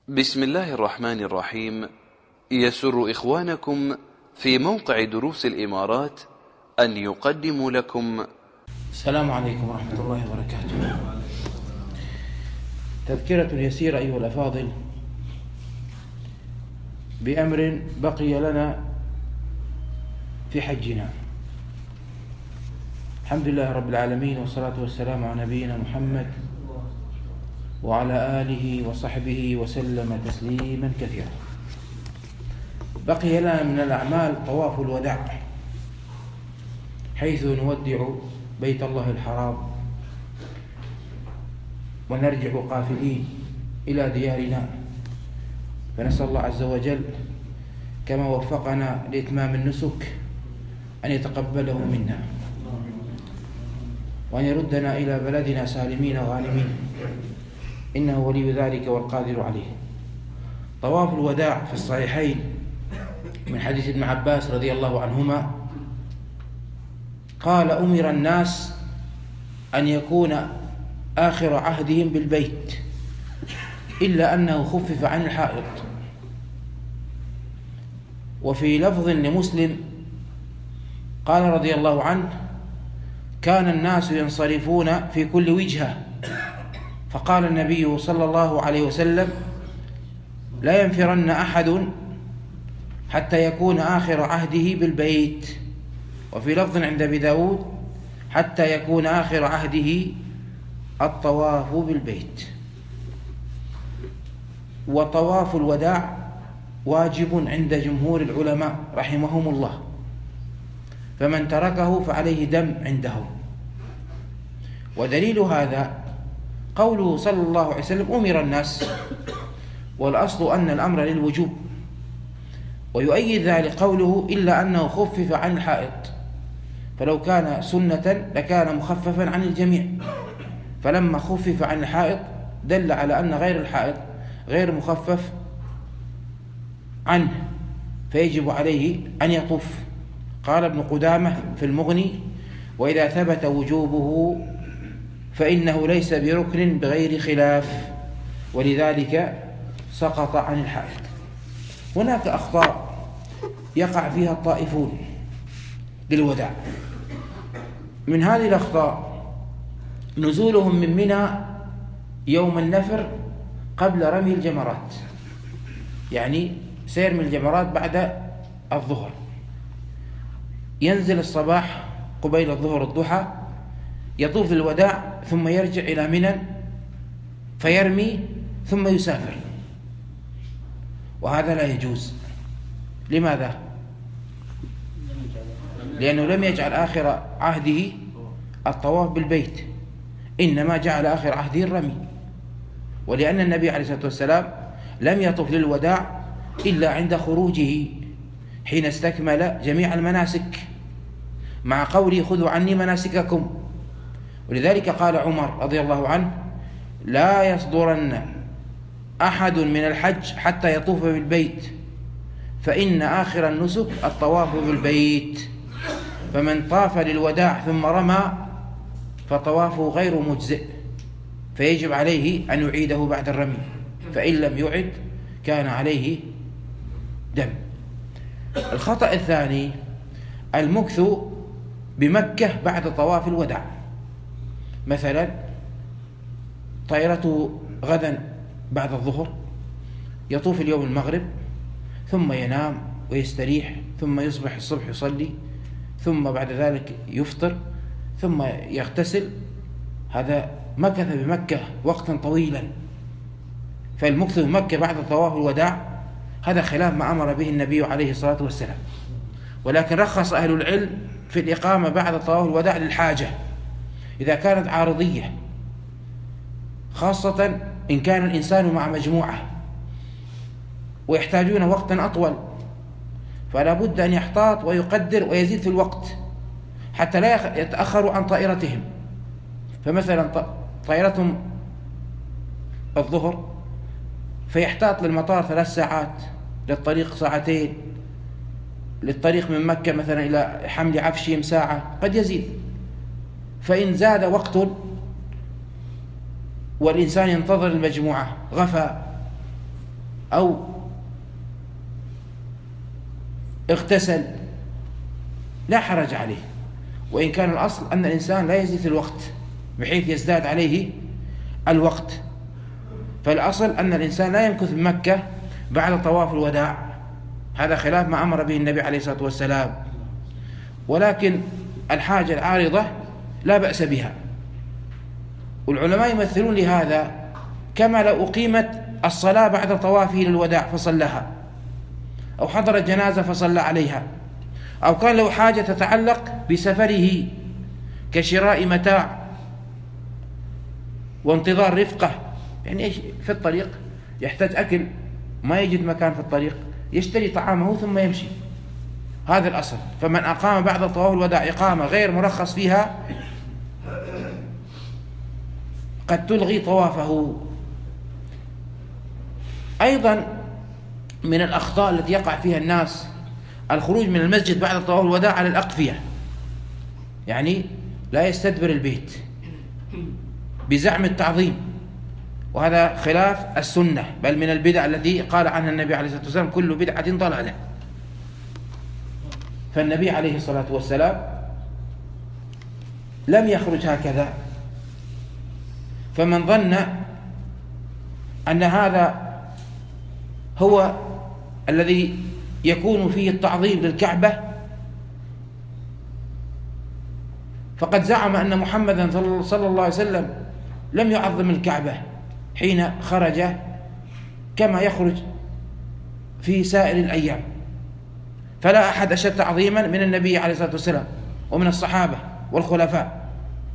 بسم الله الرحمن الرحيم. يسر إخوانكم في موقع دروس الإمارات أن يقدموا لكم السلام عليكم ورحمة الله وبركاته. تذكرة يسيرة أيها الأفاضل بأمر بقي لنا في حجنا. الحمد لله رب العالمين، والصلاة والسلام على نبينا محمد وعلى آله وصحبه وسلم تسليما كثيرا. بقي لنا من الأعمال طواف الوداع، حيث نودع بيت الله الحرام ونرجع قافلين إلى ديارنا، فنسأل الله عز وجل كما وفقنا لإتمام النسك أن يتقبله منا، وأن يردنا إلى بلدنا سالمين غانمين، إنه ولي ذلك والقادر عليه. طواف الوداع في الصحيحين من حديث ابن عباس رضي الله عنهما قال: أمر الناس أن يكون آخر عهدهم بالبيت، إلا أنه خفف عن الحائط. وفي لفظ لمسلم قال رضي الله عنه: كان الناس ينصرفون في كل وجهة، فقال النبي صلى الله عليه وسلم: لا ينفرن أحد حتى يكون آخر عهده بالبيت. وفي لفظ عند أبي داود: حتى يكون آخر عهده الطواف بالبيت. وطواف الوداع واجب عند جمهور العلماء رحمهم الله، فمن تركه فعليه دم عندهم. ودليل هذا قوله صلى الله عليه وسلم: أمر الناس، والأصل أن الأمر للوجوب. ويؤيد ذلك قوله: إلا أنه خفف عن الحائط، فلو كان سنة لكان مخففا عن الجميع، فلما خفف عن الحائط دل على أن غير الحائط غير مخفف عنه، فيجب عليه أن يطوف. قال ابن قدامة في المغني: وإذا ثبت وجوبه فإنه ليس بركن بغير خلاف، ولذلك سقط عن الحائط. هناك أخطاء يقع فيها الطائفون للوداع. من هذه الأخطاء نزولهم من منى يوم النفر قبل رمي الجمرات، يعني سيرمي الجمرات بعد الظهر، ينزل الصباح قبيل الظهر الضحى، يطوف الوداع، ثم يرجع إلى منى فيرمي ثم يسافر، وهذا لا يجوز. لماذا؟ لأنه لم يجعل آخر عهده الطواف بالبيت، إنما جعل آخر عهده الرمي. ولأن النبي عليه الصلاة والسلام لم يطف للوداع إلا عند خروجه حين استكمل جميع المناسك، مع قوله: خذوا عني مناسككم. ولذلك قال عمر رضي الله عنه: لا يصدرن أحد من الحج حتى يطوف بالبيت، فإن آخر النسك الطواف بالبيت، فمن طاف للوداع ثم رمى فطوافه غير مجزئ، فيجب عليه أن يعيده بعد الرمي، فإن لم يعد كان عليه دم. الخطأ الثاني المكث بمكة بعد طواف الوداع. مثلا طائرته غدا بعد الظهر، يطوف اليوم المغرب، ثم ينام ويستريح، ثم يصبح الصبح يصلي، ثم بعد ذلك يفطر، ثم يغتسل. هذا مكث بمكة وقتا طويلا. فالمكث بمكة بعد طواف الوداع هذا خلاف ما أمر به النبي عليه الصلاة والسلام. ولكن رخص أهل العلم في الإقامة بعد طواف الوداع للحاجة إذا كانت عارضية، خاصة إن كان الإنسان مع مجموعة ويحتاجون وقتا أطول، فلا بد أن يحتاط ويقدر ويزيد في الوقت حتى لا يتأخروا عن طائرتهم. فمثلا طائرتهم الظهر، فيحتاط للمطار 3 ساعات، للطريق 2 ساعات، للطريق من مكة مثلا إلى حمل عفشهم 1 ساعة، قد يزيد. فإن زاد وقت والإنسان ينتظر المجموعة غفى أو اغتسل لا حرج عليه، وإن كان الأصل أن الإنسان لا يزيد الوقت بحيث يزداد عليه الوقت. فالأصل أن الإنسان لا يمكث بمكة بعد طواف الوداع، هذا خلاف ما أمر به النبي عليه الصلاة والسلام. ولكن الحاجة العارضة لا بأس بها، والعلماء يمثلون لهذا كما لو أقيمت الصلاة بعد طوافه للوداع فصلىها، أو حضر الجنازة فصلى عليها، أو كان له حاجة تتعلق بسفره كشراء متاع وانتظار رفقة، يعني إيش في الطريق يحتاج أكل ما يجد مكان في الطريق يشتري طعامه ثم يمشي، هذا الأصل. فمن أقام بعد طواف الوداع إقامة غير مرخص فيها قد تلغي طوافه. أيضا من الأخطاء التي يقع فيها الناس الخروج من المسجد بعد طواف الوداع على الأقفية، يعني لا يستدبر البيت بزعم التعظيم، وهذا خلاف السنة، بل من البدع التي قال عنها النبي عليه الصلاة والسلام كل بدعة ضلالة. فالنبي عليه الصلاة والسلام لم يخرج هكذا. فمن ظن أن هذا هو الذي يكون فيه التعظيم للكعبة فقد زعم أن محمدا صلى الله عليه وسلم لم يعظم الكعبة حين خرج كما يخرج في سائر الأيام، فلا أحد أشد تعظيما من النبي عليه الصلاة والسلام ومن الصحابة والخلفاء.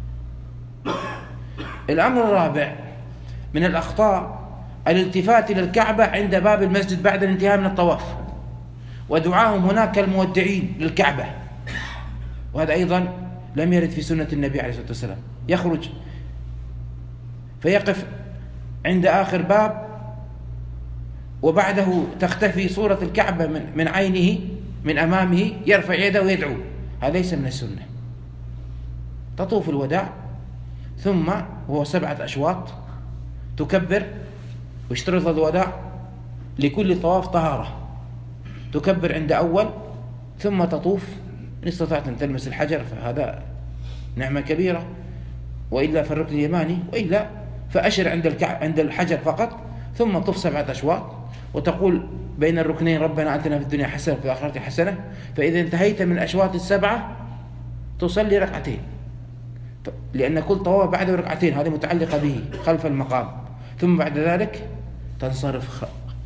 الأمر الرابع من الأخطاء الالتفات إلى الكعبة عند باب المسجد بعد الانتهاء من الطواف، ودعاهم هناك المودعين للكعبة، وهذا أيضا لم يرد في سنة النبي عليه الصلاة والسلام. يخرج فيقف عند آخر باب وبعده تختفي صورة الكعبة من عينه من أمامه، يرفع يده ويدعو، هذا ليس من السنة. تطوف الوداع ثم وهو 7 أشواط تكبر، واشترط الوداع لكل طواف طهارة، تكبر عند أول ثم تطوف، إن استطعت أن تلمس الحجر فهذا نعمة كبيرة، وإلا فالركن اليماني، وإلا فأشر عند الحجر فقط، ثم طف 7 أشواط وتقول بين الركنين ربنا آتنا في الدنيا حسنة وفي الآخرة حسنة. فإذا انتهيت من الأشواط 7 تصلي ركعتين، لأن كل طواف بعده ركعتين، هذه متعلقة به خلف المقام، ثم بعد ذلك تنصرف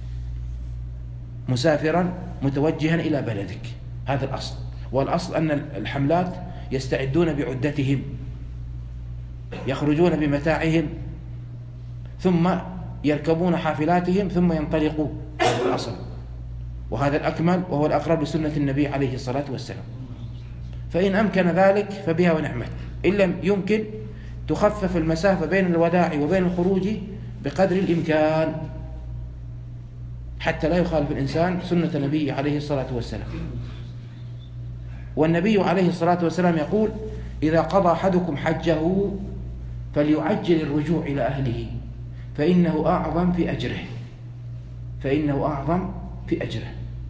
مسافرا متوجها إلى بلدك، هذا الأصل. والأصل أن الحملات يستعدون بعدتهم، يخرجون بمتاعهم ثم يركبون حافلاتهم ثم ينطلقوا، هذا الأصل، وهذا الأكمل وهو الأقرب لسنة النبي عليه الصلاة والسلام. فإن أمكن ذلك فبها ونعمت، إن لم يمكن تخفف المسافة بين الوداع وبين الخروج بقدر الإمكان حتى لا يخالف الإنسان سنة النبي عليه الصلاة والسلام. والنبي عليه الصلاة والسلام يقول إذا قضى أحدكم حجه فليعجل الرجوع إلى أهله فإنه أعظم في أجره، فإنه أعظم في أجره.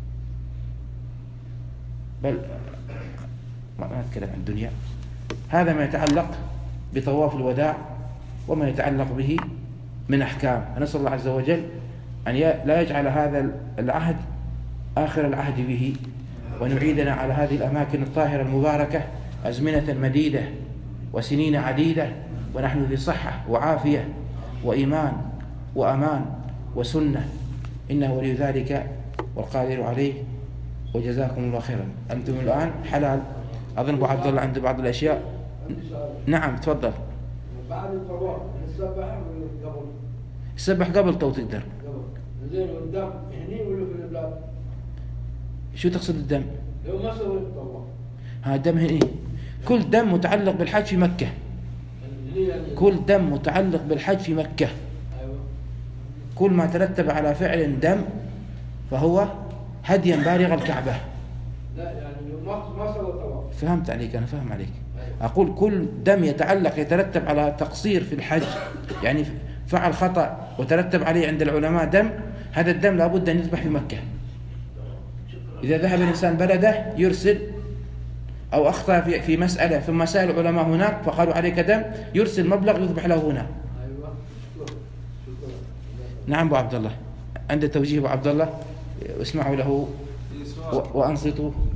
بل ما نتكلم عن الدنيا، هذا ما يتعلق بطواف الوداع وما يتعلق به من أحكام. نسأل الله عز وجل أن لا يجعل هذا العهد آخر العهد به، وأن يعيدنا على هذه الأماكن الطاهرة المباركة أزمنة مديدة وسنين عديدة ونحن في صحة وعافية وإيمان وأمان وسنة، إنه ولي ذلك والقادر عليه. وجزاكم الله خيرا. أنتم الآن حلال، أظن أبو عبد الله عنده بعض الأشياء. نعم تفضل. بعد الطواف نسبح قبل؟ السبح قبل تو تقدر. زين، والدم هني ولا في البلاد؟ شو تقصد الدم؟ لو ما سويت الطواف. ها دم هني، كل دم متعلق بالحج في مكة، كل دم متعلق بالحج في مكة. أيوة. كل ما ترتب على فعل دم فهو هديا بالغ الكعبة. لا يعني ما سوى الطواف. فهمت عليك، أنا فهم عليك. أقول كل دم يترتب على تقصير في الحج، يعني فعل خطأ وترتب عليه عند العلماء دم، هذا الدم لابد أن يذبح في مكة. إذا ذهب الإنسان بلده يرسل، أو أخطأ في مسألة ثم سأل العلماء هناك فقالوا عليك دم، يرسل مبلغ يذبح له هنا. أيوة. شكرا. نعم أبو عبد الله، عند توجيه أبو عبد الله، اسمعوا له وأنصتوا.